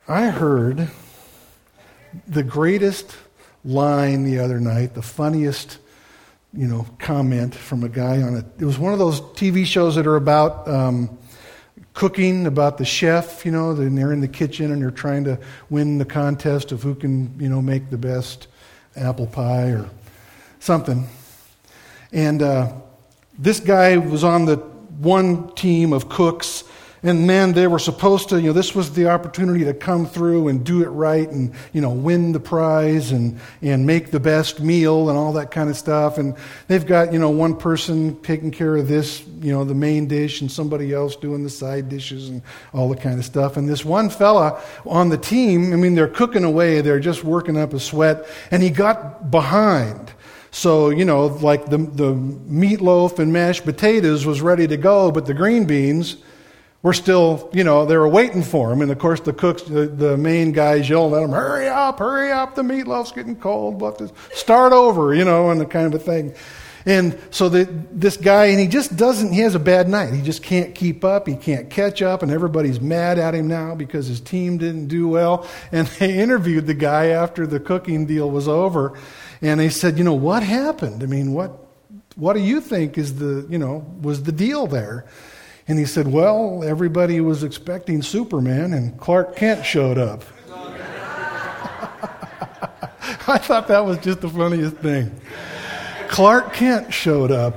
I heard the greatest line the other night, the funniest, comment from a guy on it. It was one of those TV shows that are about cooking, about the chef, and they're in the kitchen and they're trying to win the contest of who can, make the best apple pie or something. And this guy was on the one team of cooks, and man, they were supposed to, this was the opportunity to come through and do it right and, win the prize and make the best meal and all that kind of stuff. And they've got, one person taking care of this, the main dish, and somebody else doing the side dishes and all the kind of stuff. And this one fella on the team, they're cooking away, they're just working up a sweat, and he got behind. So, like the meatloaf and mashed potatoes was ready to go, but the green beans were still, they were waiting for him. And of course the cooks, the main guys yelled at him, hurry up, the meatloaf's getting cold, we'll have to start over, and the kind of a thing. And so this guy, and he has a bad night. He just can't keep up, he can't catch up, and everybody's mad at him now because his team didn't do well. And they interviewed the guy after the cooking deal was over, and they said, what happened? What do you think is was the deal there? And he said, well, everybody was expecting Superman, and Clark Kent showed up. I thought that was just the funniest thing. Clark Kent showed up.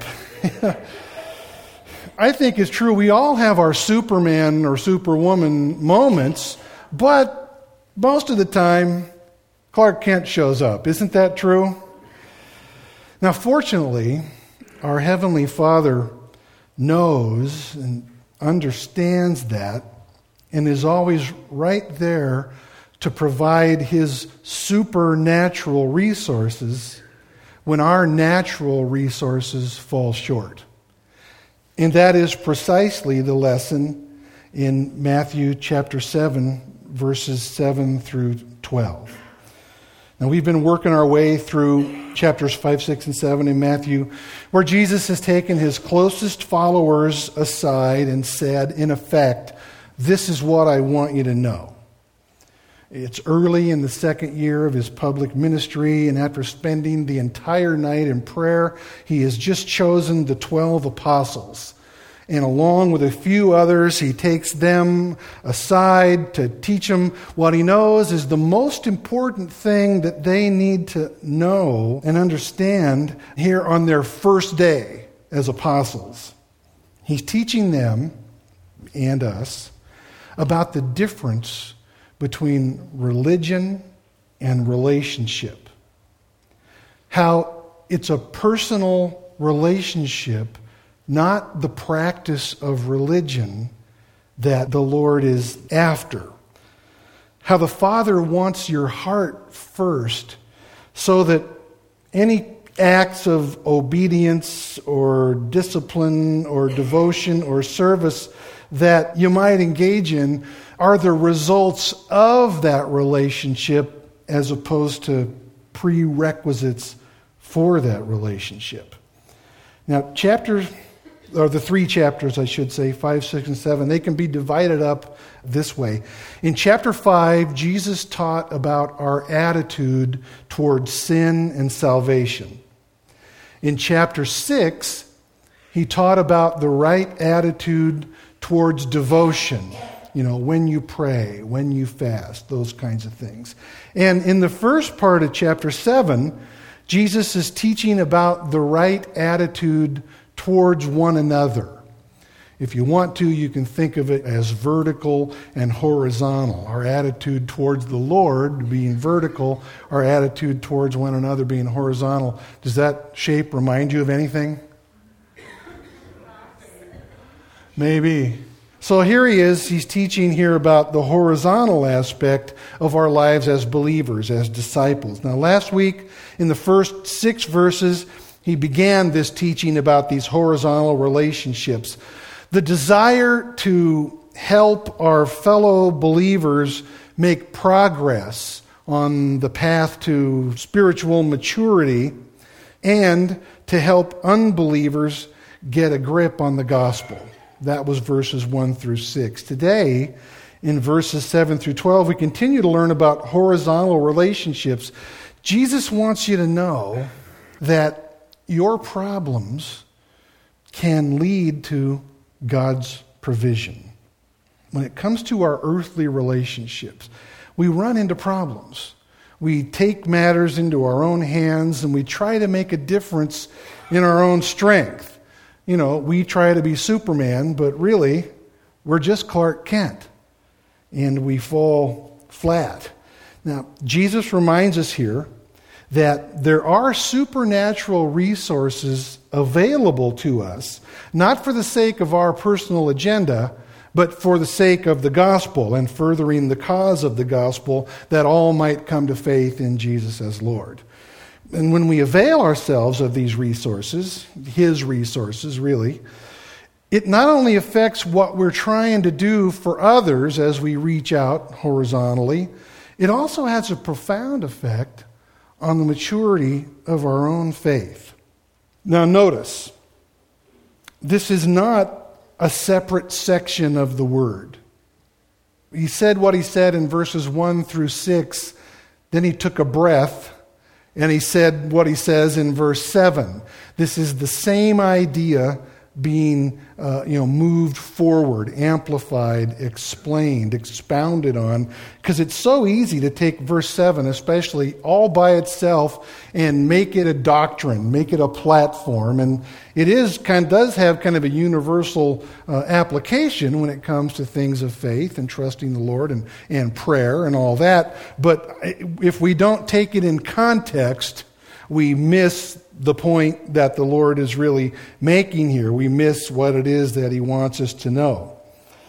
I think it's true. We all have our Superman or Superwoman moments, but most of the time, Clark Kent shows up. Isn't that true? Now, fortunately, our Heavenly Father knows and understands that and is always right there to provide His supernatural resources when our natural resources fall short. And that is precisely the lesson in Matthew chapter 7, verses 7 through 12. Now, we've been working our way through chapters 5, 6, and 7 in Matthew, where Jesus has taken His closest followers aside and said, in effect, this is what I want you to know. It's early in the second year of His public ministry, and after spending the entire night in prayer, He has just chosen the 12 apostles. And along with a few others, He takes them aside to teach them what He knows is the most important thing that they need to know and understand here on their first day as apostles. He's teaching them and us about the difference between religion and relationship. How it's a personal relationship, not the practice of religion, that the Lord is after. How the Father wants your heart first, so that any acts of obedience or discipline or devotion or service that you might engage in are the results of that relationship as opposed to prerequisites for that relationship. Now, the three chapters, I should say, 5, 6, and 7, they can be divided up this way. In chapter 5, Jesus taught about our attitude towards sin and salvation. In chapter 6, He taught about the right attitude towards devotion, when you pray, when you fast, those kinds of things. And in the first part of chapter 7, Jesus is teaching about the right attitude towards one another. If you want to, you can think of it as vertical and horizontal. Our attitude towards the Lord being vertical, our attitude towards one another being horizontal. Does that shape remind you of anything? Maybe. So here he is, he's teaching here about the horizontal aspect of our lives as believers, as disciples. Now, last week, in the first 6 verses, he began this teaching about these horizontal relationships. The desire to help our fellow believers make progress on the path to spiritual maturity and to help unbelievers get a grip on the gospel. That was verses 1 through 6. Today, in verses 7 through 12, we continue to learn about horizontal relationships. Jesus wants you to know that your problems can lead to God's provision. When it comes to our earthly relationships, we run into problems. We take matters into our own hands and we try to make a difference in our own strength. You know, we try to be Superman, but really, we're just Clark Kent. And we fall flat. Now, Jesus reminds us here that there are supernatural resources available to us, not for the sake of our personal agenda, but for the sake of the gospel and furthering the cause of the gospel, that all might come to faith in Jesus as Lord. And when we avail ourselves of these resources, His resources really, it not only affects what we're trying to do for others as we reach out horizontally, it also has a profound effect on the maturity of our own faith. Now notice, this is not a separate section of the Word. He said what he said in verses 1 through 6, then he took a breath, and he said what he says in verse 7. This is the same idea being moved forward, amplified, explained, expounded on, because it's so easy to take verse 7 especially all by itself and make it a doctrine, make it a platform, and it does have kind of a universal application when it comes to things of faith and trusting the Lord and prayer and all that, but if we don't take it in context, we miss the point that the Lord is really making here. We miss what it is that He wants us to know.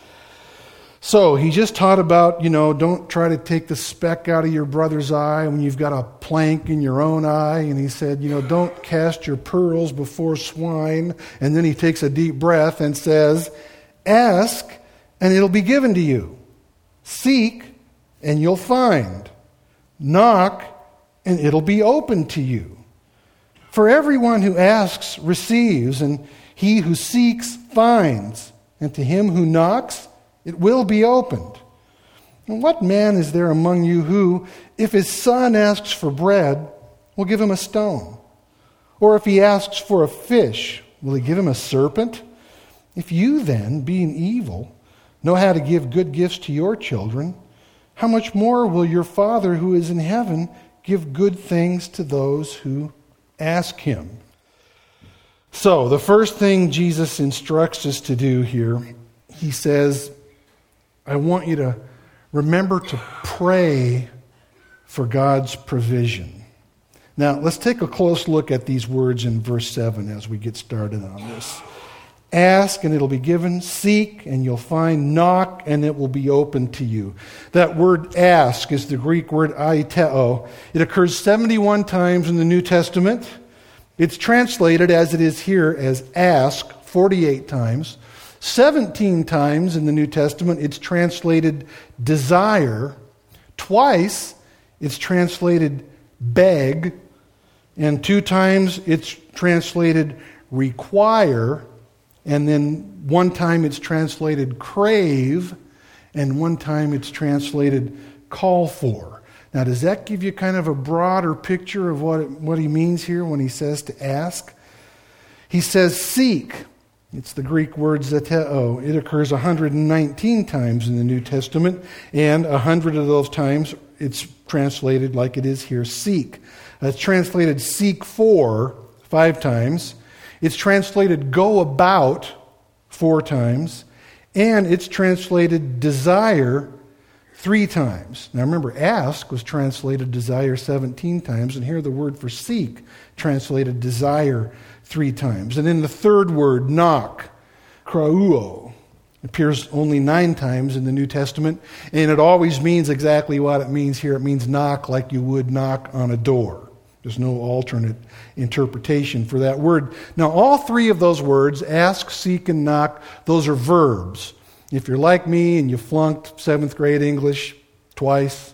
So He just taught about, don't try to take the speck out of your brother's eye when you've got a plank in your own eye. And He said, don't cast your pearls before swine. And then He takes a deep breath and says, ask and it'll be given to you. Seek and you'll find. Knock and it'll be open to you. For everyone who asks receives, and he who seeks finds, and to him who knocks it will be opened. And what man is there among you who, if his son asks for bread, will give him a stone? Or if he asks for a fish, will he give him a serpent? If you then, being evil, know how to give good gifts to your children, how much more will your Father who is in heaven give good things to those who ask Him? So, the first thing Jesus instructs us to do here, He says, I want you to remember to pray for God's provision. Now, let's take a close look at these words in verse 7 as we get started on this. Ask and it'll be given. Seek and you'll find. Knock and it will be open to you. That word ask is the Greek word aiteo. It occurs 71 times in the New Testament. It's translated as it is here as ask 48 times. 17 times in the New Testament it's translated desire. Twice it's translated beg. And 2 times it's translated require. And then 1 time it's translated crave, and 1 time it's translated call for. Now, does that give you kind of a broader picture of what he means here when he says to ask? He says seek. It's the Greek word zeteo. It occurs 119 times in the New Testament, and 100 of those times it's translated like it is here, seek. It's translated seek for 5 times. It's translated go about 4 times, and it's translated desire 3 times. Now remember, ask was translated desire 17 times, and here the word for seek translated desire 3 times. And then the third word, knock, krauo, appears only 9 times in the New Testament, and it always means exactly what it means here. It means knock like you would knock on a door. There's no alternate interpretation for that word. Now, all 3 of those words, ask, seek, and knock, those are verbs. If you're like me and you flunked 7th grade English twice,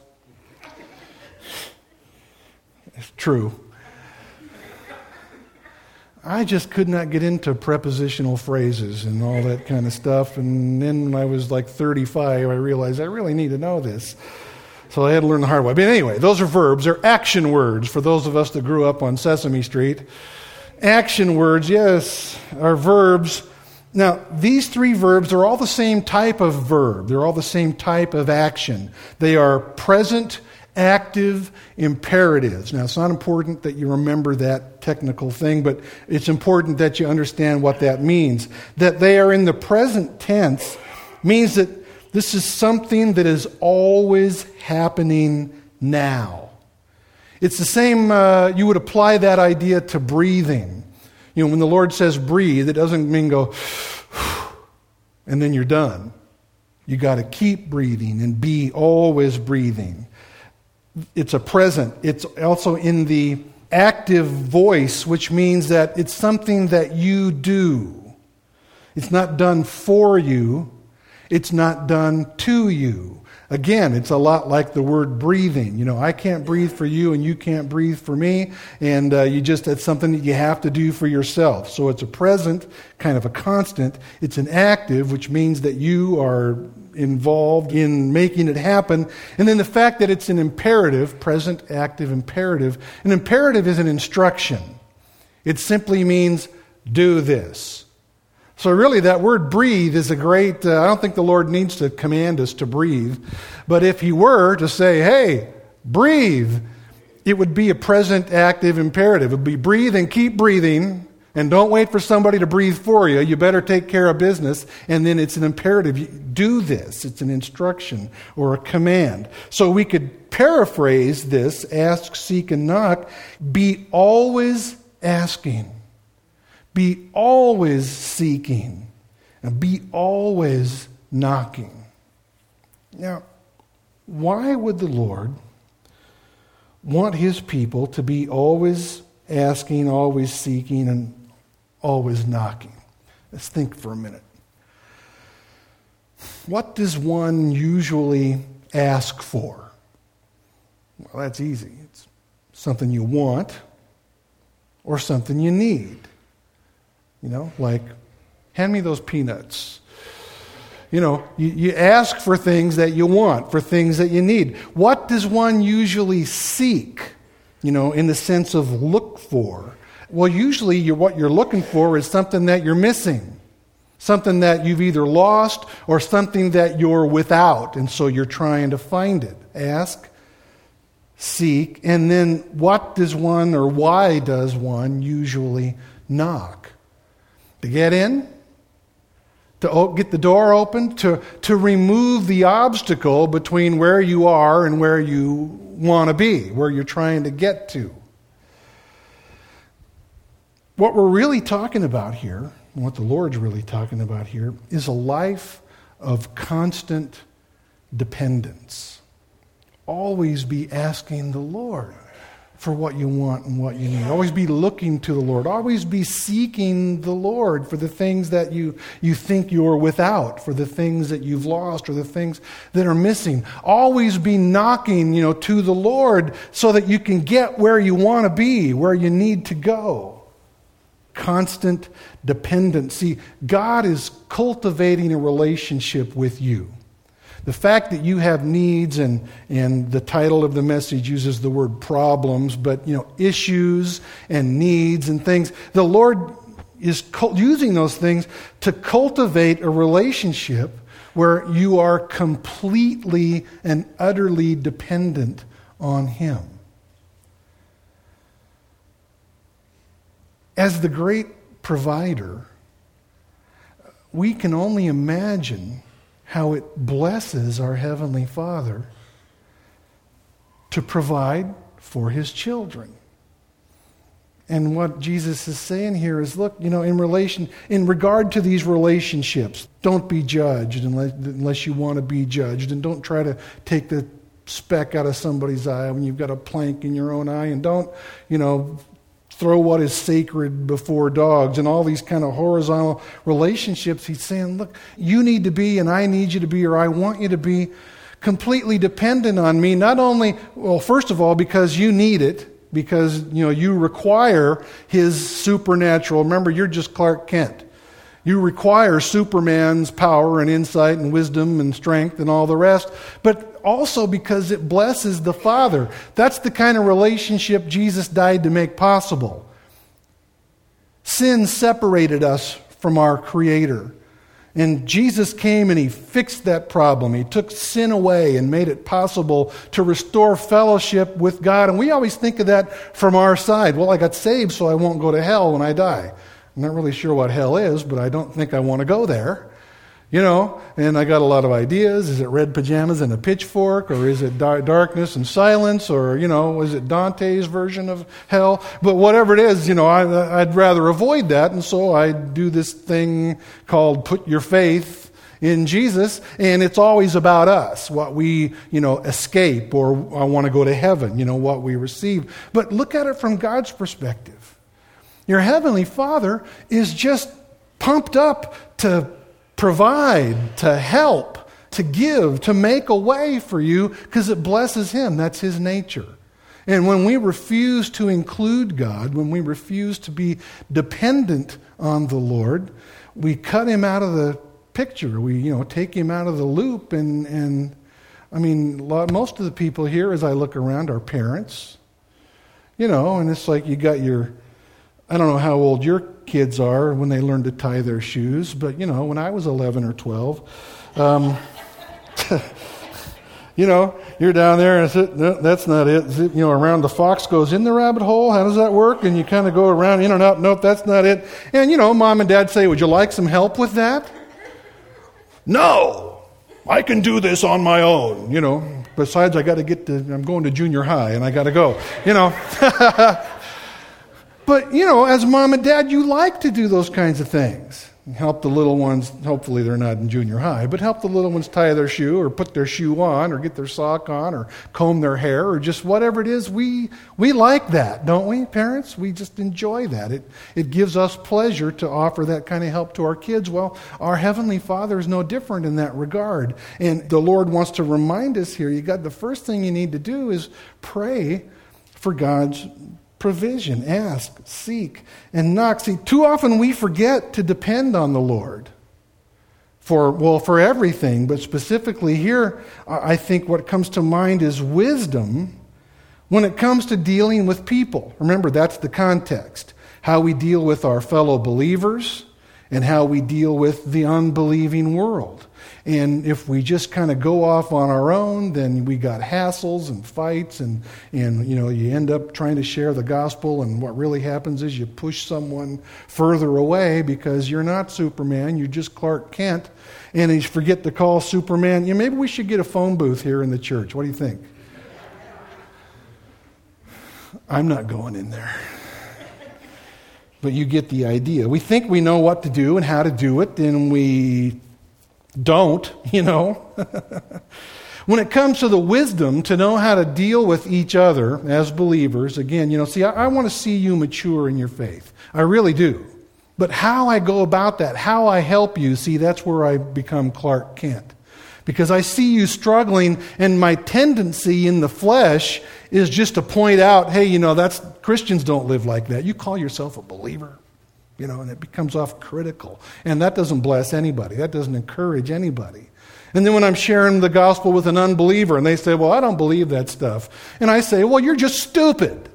it's true. I just could not get into prepositional phrases and all that kind of stuff. And then when I was like 35, I realized I really need to know this. So I had to learn the hard way. But anyway, those are verbs. They're action words for those of us that grew up on Sesame Street. Action words, yes, are verbs. Now, these three verbs are all the same type of verb. They're all the same type of action. They are present, active, imperatives. Now, it's not important that you remember that technical thing, but it's important that you understand what that means. That they are in the present tense means that this is something that is always happening now. It's the same, you would apply that idea to breathing. You know, when the Lord says breathe, it doesn't mean go, and then you're done. You got to keep breathing and be always breathing. It's a present. It's also in the active voice, which means that it's something that you do. It's not done for you. It's not done to you. Again, it's a lot like the word breathing. You know, I can't breathe for you and you can't breathe for me. And it's something that you have to do for yourself. So it's a present, kind of a constant. It's an active, which means that you are involved in making it happen. And then the fact that it's an imperative, present, active, imperative. An imperative is an instruction. It simply means do this. So really that word breathe is a great, I don't think the Lord needs to command us to breathe. But if He were to say, hey, breathe, it would be a present, active, imperative. It would be breathe and keep breathing. And don't wait for somebody to breathe for you. You better take care of business. And then it's an imperative. Do this. It's an instruction or a command. So we could paraphrase this, ask, seek, and knock. Be always asking. Be always seeking. And be always knocking. Now, why would the Lord want His people to be always asking, always seeking, and always knocking? Let's think for a minute. What does one usually ask for? Well, that's easy. It's something you want or something you need. You know, like, hand me those peanuts. You know, you ask for things that you want, for things that you need. What does one usually seek, you know, in the sense of look for? Well, usually what you're looking for is something that you're missing, something that you've either lost or something that you're without, and so you're trying to find it. Ask, seek, and then what does one or why does one usually knock? To get in? To get the door open? To remove the obstacle between where you are and where you want to be, where you're trying to get to. What we're really talking about here, what the Lord's really talking about here, is a life of constant dependence. Always be asking the Lord for what you want and what you need. Always be looking to the Lord. Always be seeking the Lord for the things that you think you're without, for the things that you've lost or the things that are missing. Always be knocking, to the Lord so that you can get where you want to be, where you need to go. Constant dependency. God is cultivating a relationship with you. The fact that you have needs, and the title of the message uses the word problems, but issues and needs and things, the Lord is using those things to cultivate a relationship where you are completely and utterly dependent on Him. As the great provider, we can only imagine how it blesses our Heavenly Father to provide for His children. And what Jesus is saying here is, look, in regard to these relationships, don't be judged unless you want to be judged, and don't try to take the speck out of somebody's eye when you've got a plank in your own eye, and don't, throw what is sacred before dogs, and all these kind of horizontal relationships. He's saying, look, you need to be, and I need you to be, or I want you to be completely dependent on me. Not only, first of all, because you need it, because, you require his supernatural. Remember, you're just Clark Kent. You require Superman's power and insight and wisdom and strength and all the rest, but also because it blesses the Father. That's the kind of relationship Jesus died to make possible. Sin separated us from our Creator. And Jesus came and he fixed that problem. He took sin away and made it possible to restore fellowship with God. And we always think of that from our side. Well, I got saved so I won't go to hell when I die. I'm not really sure what hell is, but I don't think I want to go there. And I got a lot of ideas. Is it red pajamas and a pitchfork? Or is it darkness and silence? Or, is it Dante's version of hell? But whatever it is, I'd rather avoid that. And so I do this thing called put your faith in Jesus. And it's always about us, what we, escape, or I want to go to heaven, what we receive. But look at it from God's perspective. Your Heavenly Father is just pumped up to provide, to help, to give, to make a way for you because it blesses Him. That's His nature. And when we refuse to include God, when we refuse to be dependent on the Lord, we cut Him out of the picture. We, take Him out of the loop. And most of the people here, as I look around, are parents. And it's like you got I don't know how old your kids are when they learn to tie their shoes, but, when I was 11 or 12, you're down there and it's, no, that's not it. Around the fox goes in the rabbit hole. How does that work? And you kind of go around, nope, that's not it. And, mom and dad say, would you like some help with that? No, I can do this on my own, Besides, I'm going to junior high and I got to go, But, as mom and dad, you like to do those kinds of things. Help the little ones, hopefully they're not in junior high, but help the little ones tie their shoe or put their shoe on or get their sock on or comb their hair or just whatever it is. We like that, don't we, parents? We just enjoy that. It gives us pleasure to offer that kind of help to our kids. Well, our Heavenly Father is no different in that regard. And the Lord wants to remind us here, the first thing you need to do is pray for God's provision. Ask, seek, and knock. See, too often we forget to depend on the Lord for everything, but specifically here, I think what comes to mind is wisdom when it comes to dealing with people. Remember, that's the context. How we deal with our fellow believers and how we deal with the unbelieving world. And if we just kind of go off on our own, then we got hassles and fights and you end up trying to share the gospel, and what really happens is you push someone further away because you're not Superman, you're just Clark Kent, and you forget to call Superman. Maybe we should get a phone booth here in the church. What do you think? I'm not going in there. But you get the idea. We think we know what to do and how to do it, and we don't, When it comes to the wisdom to know how to deal with each other as believers, again, I want to see you mature in your faith. I really do. But how I go about that, how I help you, that's where I become Clark Kent. Because I see you struggling, and my tendency in the flesh is just to point out, hey, Christians don't live like that. You call yourself a believer. And it becomes off critical. And that doesn't bless anybody. That doesn't encourage anybody. And then when I'm sharing the gospel with an unbeliever and they say, well, I don't believe that stuff. And I say, well, you're just stupid.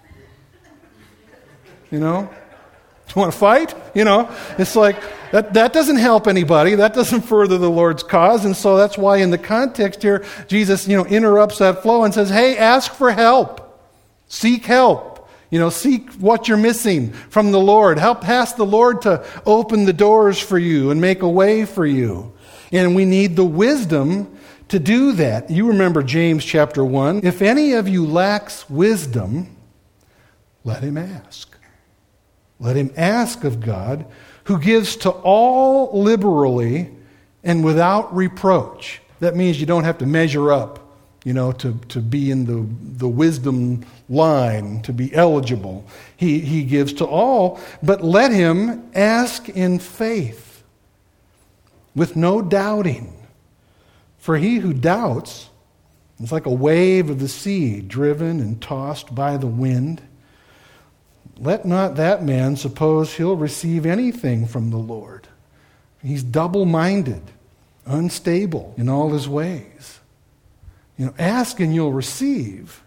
You want to fight? It's like, that doesn't help anybody. That doesn't further the Lord's cause. And so that's why in the context here, Jesus, interrupts that flow and says, hey, ask for help. Seek help. Seek what you're missing from the Lord. Ask the Lord to open the doors for you and make a way for you. And we need the wisdom to do that. You remember James chapter 1. If any of you lacks wisdom, let him ask. Let him ask of God, who gives to all liberally and without reproach. That means you don't have to measure up, to be in the wisdom line, to be eligible. He gives to all, but let him ask in faith, with no doubting. For he who doubts It's like a wave of the sea, driven and tossed by the wind. Let not that man suppose he'll receive anything from the Lord. He's double-minded, unstable in all his ways. Ask and you'll receive.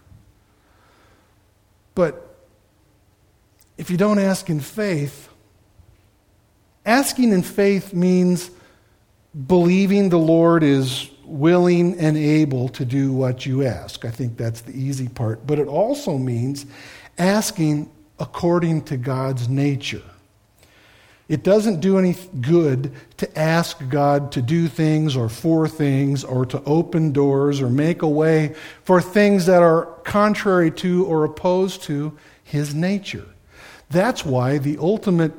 But if you don't ask in faith, asking in faith means believing the Lord is willing and able to do what you ask. I think that's the easy part. But it also means asking according to God's nature. It doesn't do any good to ask God to do things or for things or to open doors or make a way for things that are contrary to or opposed to His nature. That's why the ultimate,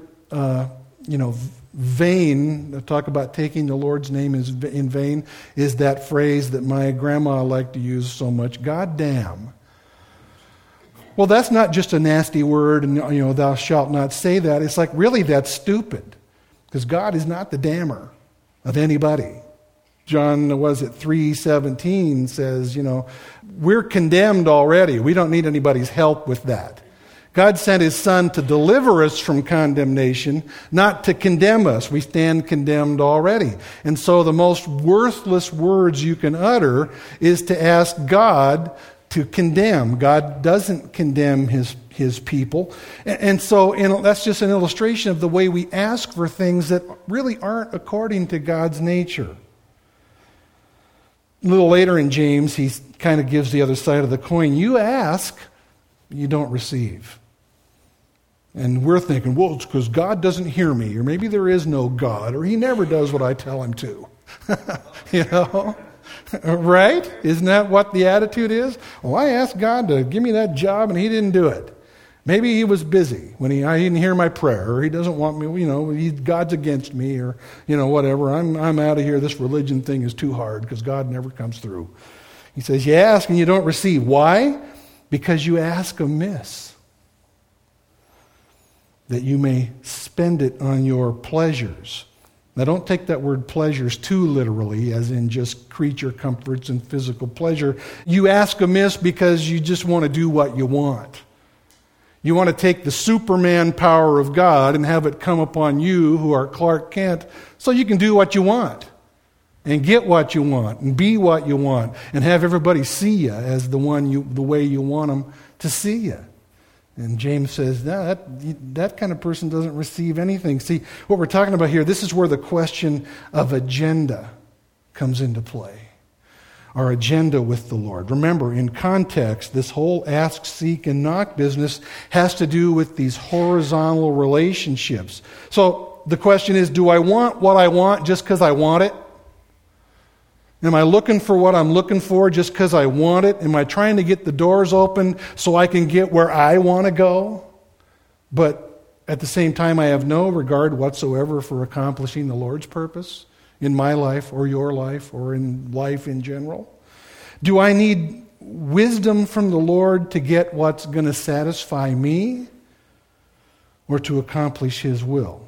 vain, talk about taking the Lord's name in vain, is that phrase that my grandma liked to use so much, God damn. Well, that's not just a nasty word, and thou shalt not say that. It's like, really, that's stupid, because God is not the damner of anybody. John, 3:17 says, we're condemned already. We don't need anybody's help with that. God sent His Son to deliver us from condemnation, not to condemn us. We stand condemned already. And so the most worthless words you can utter is to ask God to condemn. God doesn't condemn His people. And so that's just an illustration of the way we ask for things that really aren't according to God's nature. A little later in James, he kind of gives the other side of the coin. You ask, you don't receive. And we're thinking, well, it's because God doesn't hear me, or maybe there is no God, or He never does what I tell Him to. Right? Isn't that what the attitude is? Well, I asked God to give me that job, and He didn't do it. Maybe He was busy when I didn't hear my prayer, or He doesn't want me, God's against me, or, whatever. I'm out of here. This religion thing is too hard because God never comes through. He says, you ask and you don't receive. Why? Because you ask amiss, that you may spend it on your pleasures. Now, don't take that word pleasures too literally, as in just creature comforts and physical pleasure. You ask amiss because you just want to do what you want. You want to take the Superman power of God and have it come upon you, who are Clark Kent, so you can do what you want and get what you want and be what you want and have everybody see you as the way you want them to see you. And James says, no, that kind of person doesn't receive anything. See, what we're talking about here, this is where the question of agenda comes into play. Our agenda with the Lord. Remember, in context, this whole ask, seek, and knock business has to do with these horizontal relationships. So the question is, do I want what I want just because I want it? Am I looking for what I'm looking for just because I want it? Am I trying to get the doors open so I can get where I want to go? But at the same time, I have no regard whatsoever for accomplishing the Lord's purpose in my life or your life or in life in general. Do I need wisdom from the Lord to get what's going to satisfy me or to accomplish His will?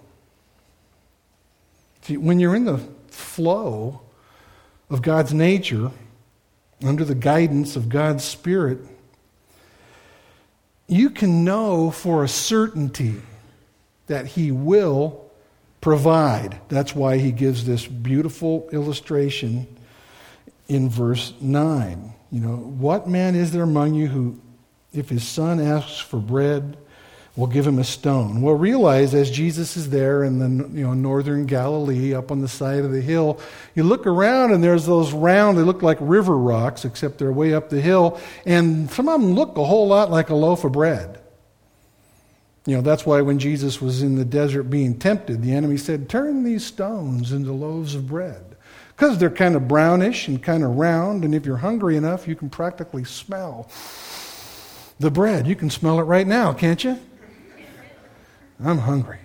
See, when you're in the flow of God's nature, under the guidance of God's Spirit, you can know for a certainty that He will provide. That's why He gives this beautiful illustration in verse 9. What man is there among you who, if his son asks for bread, will give him a stone? Well, realize as Jesus is there in the northern Galilee, up on the side of the hill, you look around and there's those round, they look like river rocks, except they're way up the hill, and some of them look a whole lot like a loaf of bread. That's why when Jesus was in the desert being tempted, the enemy said, turn these stones into loaves of bread. Because they're kind of brownish and kind of round, and if you're hungry enough, you can practically smell the bread. You can smell it right now, can't you? I'm hungry.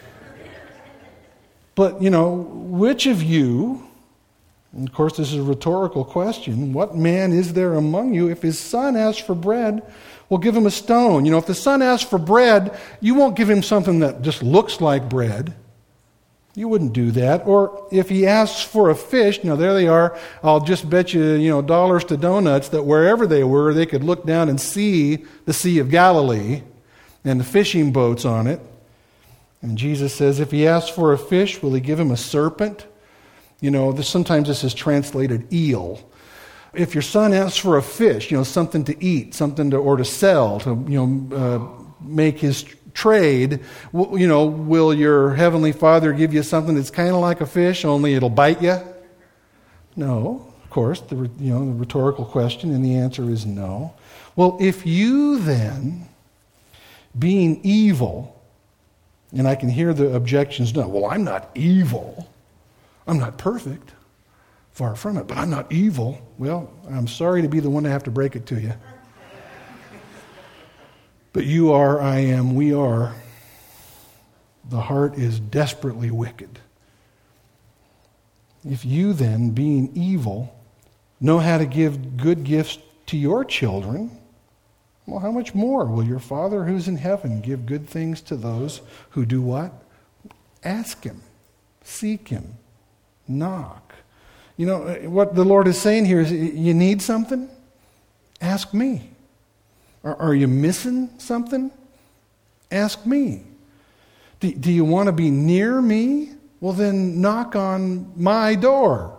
But, which of you, and of course this is a rhetorical question, what man is there among you, if his son asks for bread, will give him a stone? If the son asks for bread, you won't give him something that just looks like bread. You wouldn't do that. Or if he asks for a fish, now there they are, I'll just bet you, dollars to donuts that wherever they were, they could look down and see the Sea of Galilee and the fishing boats on it. And Jesus says, if he asks for a fish, will he give him a serpent? Sometimes this is translated eel. If your son asks for a fish, something to eat, or to sell, to, make his trade, will your heavenly Father give you something that's kind of like a fish, only it'll bite you? No, of course, the rhetorical question, and the answer is no. Well, if you then, being evil, and I can hear the objections, no, well, I'm not evil. I'm not perfect. Far from it, but I'm not evil. Well, I'm sorry to be the one to have to break it to you. But you are, I am, we are. The heart is desperately wicked. If you then, being evil, know how to give good gifts to your children, well, how much more will your Father who's in heaven give good things to those who do what? Ask him, seek him, knock. What the Lord is saying here is, you need something? Ask me. Are you missing something? Ask me. Do you want to be near me? Well, then knock on my door.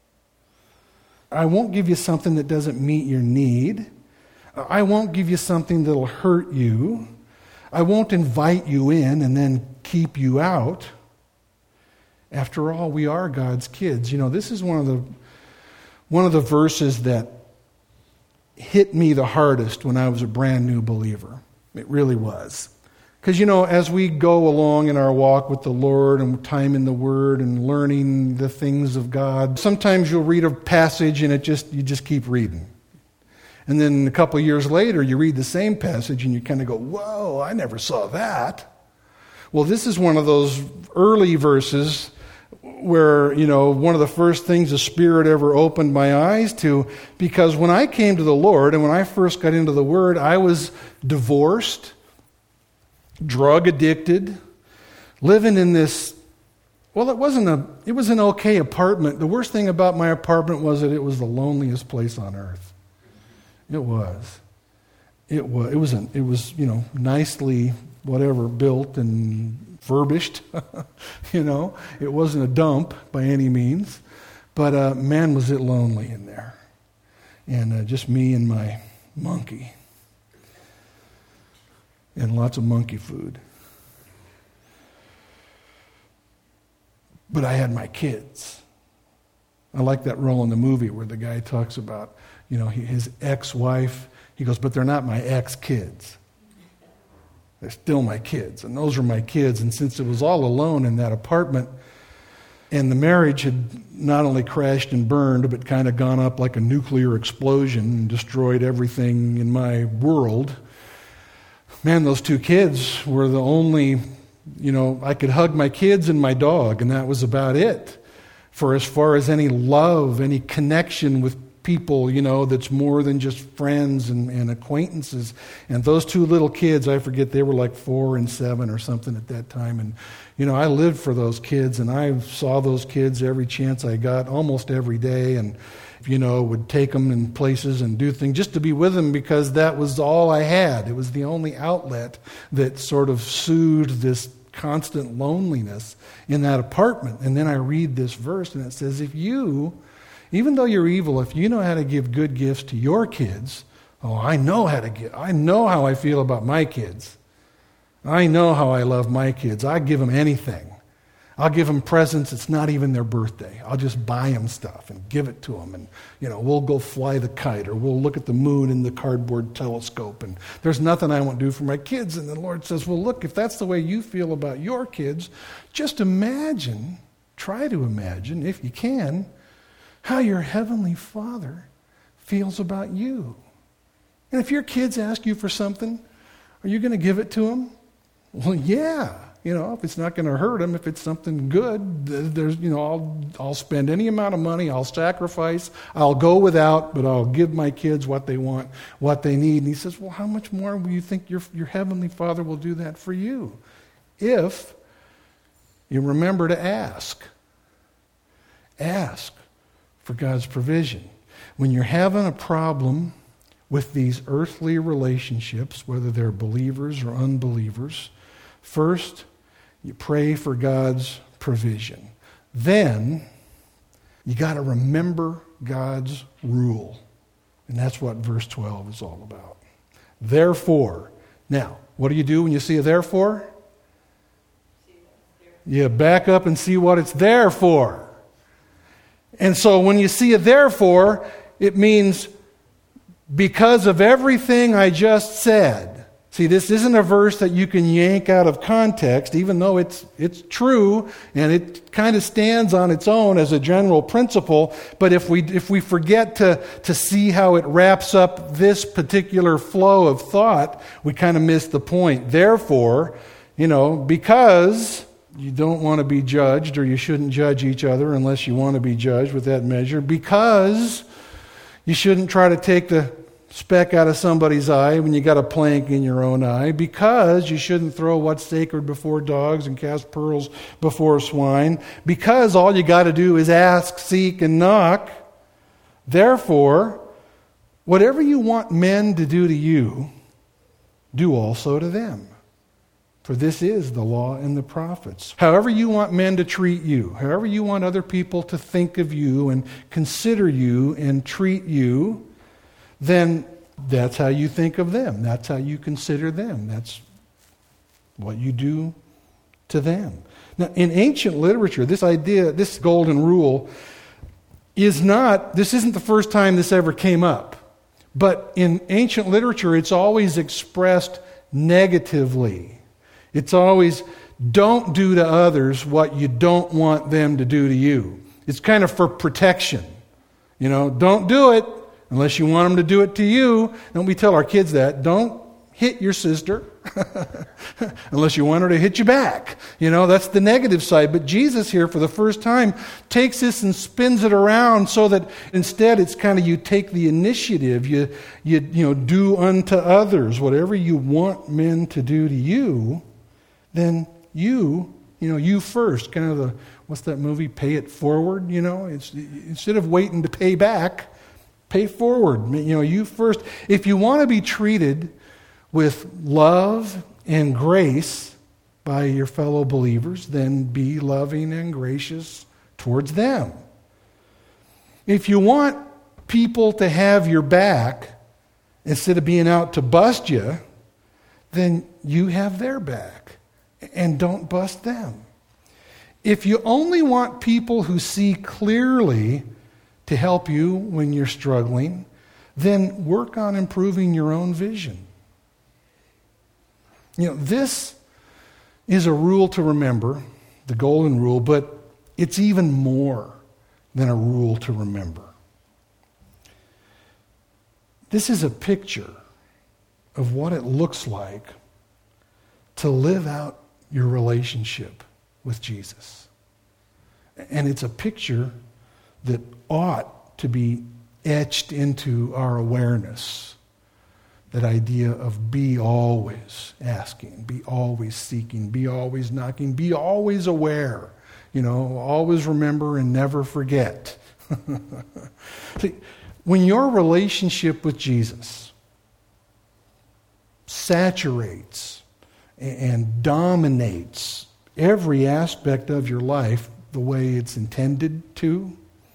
I won't give you something that doesn't meet your need. I won't give you something that'll hurt you. I won't invite you in and then keep you out. After all, we are God's kids. This is one of the verses that hit me the hardest when I was a brand new believer. It really was. Because, as we go along in our walk with the Lord and time in the Word and learning the things of God, sometimes you'll read a passage and you just keep reading. And then a couple of years later, you read the same passage and you kind of go, whoa, I never saw that. Well, this is one of those early verses where, one of the first things the Spirit ever opened my eyes to, because when I came to the Lord and when I first got into the Word, I was divorced, drug addicted, living in this, well, it was an okay apartment. The worst thing about my apartment was that it was the loneliest place on earth. It was. It was nicely, built and furbished. It wasn't a dump by any means. But man, was it lonely in there. And just me and my monkey. And lots of monkey food. But I had my kids. I like that role in the movie where the guy talks about, his ex-wife. He goes, but they're not my ex-kids. They're still my kids. And those are my kids. And since it was all alone in that apartment, and the marriage had not only crashed and burned, but kind of gone up like a nuclear explosion and destroyed everything in my world, man, those two kids were the only, I could hug my kids and my dog, and that was about it. For as far as any love, any connection with people, that's more than just friends and acquaintances. And those two little kids, I forget, they were like 4 and 7 or something at that time. And, I lived for those kids, and I saw those kids every chance I got, almost every day, and, would take them in places and do things just to be with them because that was all I had. It was the only outlet that sort of soothed this constant loneliness in that apartment. And then I read this verse, and it says, even though you're evil, if you know how to give good gifts to your kids, I know how to give. I know how I feel about my kids. I know how I love my kids. I give them anything. I'll give them presents. It's not even their birthday. I'll just buy them stuff and give it to them. And, we'll go fly the kite or we'll look at the moon in the cardboard telescope. And there's nothing I won't do for my kids. And the Lord says, well, look, if that's the way you feel about your kids, just try to imagine, if you can, how your heavenly Father feels about you. And if your kids ask you for something, are you going to give it to them? Well, yeah. If it's not going to hurt them, if it's something good, I'll spend any amount of money, I'll sacrifice, I'll go without, but I'll give my kids what they want, what they need. And he says, well, how much more will you think your heavenly Father will do that for you? If you remember to ask. Ask for God's provision. When you're having a problem with these earthly relationships, whether they're believers or unbelievers, first, you pray for God's provision. Then, you got to remember God's rule. And that's what verse 12 is all about. Therefore. Now, what do you do when you see a therefore? You back up and see what it's there for. And so when you see a therefore, it means because of everything I just said. See, this isn't a verse that you can yank out of context, even though it's true and it kind of stands on its own as a general principle. But if we forget to see how it wraps up this particular flow of thought, we kind of miss the point. Therefore, because you don't want to be judged, or you shouldn't judge each other unless you want to be judged with that measure, because you shouldn't try to take the speck out of somebody's eye when you got a plank in your own eye, because you shouldn't throw what's sacred before dogs and cast pearls before swine, because all you got to do is ask, seek, and knock. Therefore, whatever you want men to do to you, do also to them. For this is the law and the prophets. However you want men to treat you, however you want other people to think of you and consider you and treat you, then that's how you think of them. That's how you consider them. That's what you do to them. Now, in ancient literature, this idea, this golden rule, this isn't the first time this ever came up. But in ancient literature, it's always expressed negatively. It's always, don't do to others what you don't want them to do to you. It's kind of for protection. Don't do it unless you want them to do it to you. Don't we tell our kids that? Don't hit your sister unless you want her to hit you back. That's the negative side. But Jesus here, for the first time, takes this and spins it around so that instead it's kind of you take the initiative. You do unto others whatever you want men to do to you. Then you first. Kind of what's that movie? Pay it forward. It's instead of waiting to pay back. Pay forward. You first. If you want to be treated with love and grace by your fellow believers, then be loving and gracious towards them. If you want people to have your back instead of being out to bust you, then you have their back and don't bust them. If you only want people who see clearly to help you when you're struggling, then work on improving your own vision. This is a rule to remember, the golden rule, but it's even more than a rule to remember. This is a picture of what it looks like to live out your relationship with Jesus. And it's a picture that ought to be etched into our awareness. That idea of be always asking, be always seeking, be always knocking, be always aware. Always remember and never forget. See, when your relationship with Jesus saturates and dominates every aspect of your life the way it's intended to,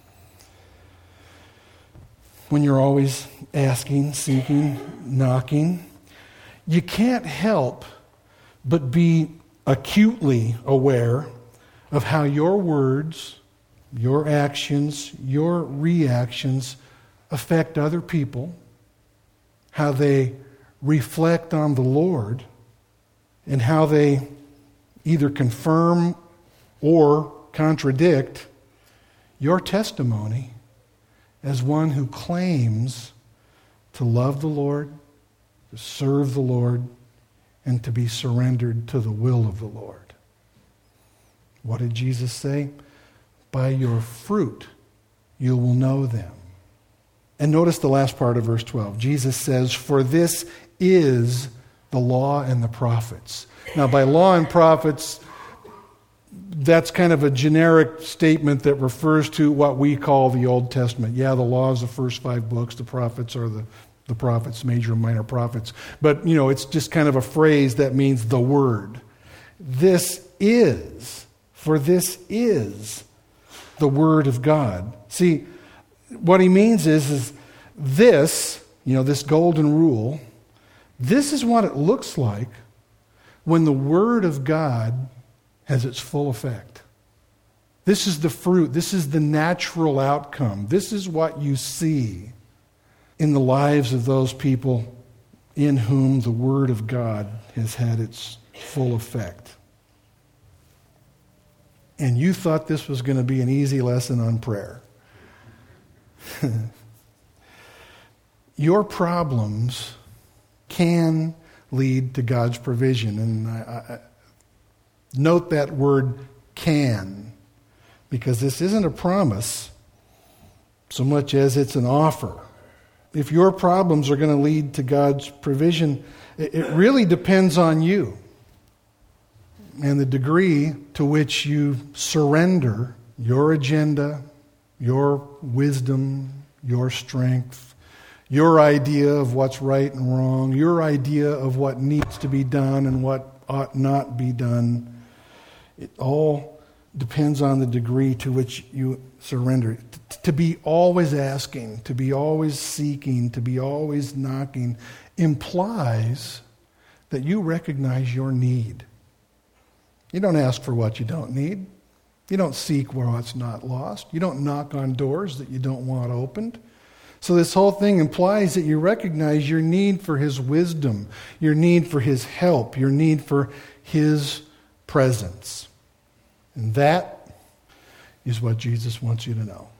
when you're always asking, seeking, knocking, you can't help but be acutely aware of how your words, your actions, your reactions affect other people, how they reflect on the Lord, and how they either confirm or contradict your testimony as one who claims to love the Lord, to serve the Lord, and to be surrendered to the will of the Lord. What did Jesus say? By your fruit you will know them. And notice the last part of verse 12. Jesus says, for this is the law and the prophets. Now, by law and prophets, that's kind of a generic statement that refers to what we call the Old Testament. Yeah, the law is the first 5 books. The prophets are the prophets, major and minor prophets. But, it's just kind of a phrase that means the Word. This is the Word of God. See, what he means is this, this golden rule, this is what it looks like when the Word of God has its full effect. This is the fruit. This is the natural outcome. This is what you see in the lives of those people in whom the Word of God has had its full effect. And you thought this was going to be an easy lesson on prayer. Your problems can lead to God's provision. And I note that word can, because this isn't a promise so much as it's an offer. If your problems are going to lead to God's provision, it really depends on you and the degree to which you surrender your agenda, your wisdom, your strength, your idea of what's right and wrong, your idea of what needs to be done and what ought not be done. It all depends on the degree to which you surrender. To be always asking, to be always seeking, to be always knocking implies that you recognize your need. You don't ask for what you don't need. You don't seek where it's not lost. You don't knock on doors that you don't want opened. So this whole thing implies that you recognize your need for His wisdom, your need for His help, your need for His presence. And that is what Jesus wants you to know.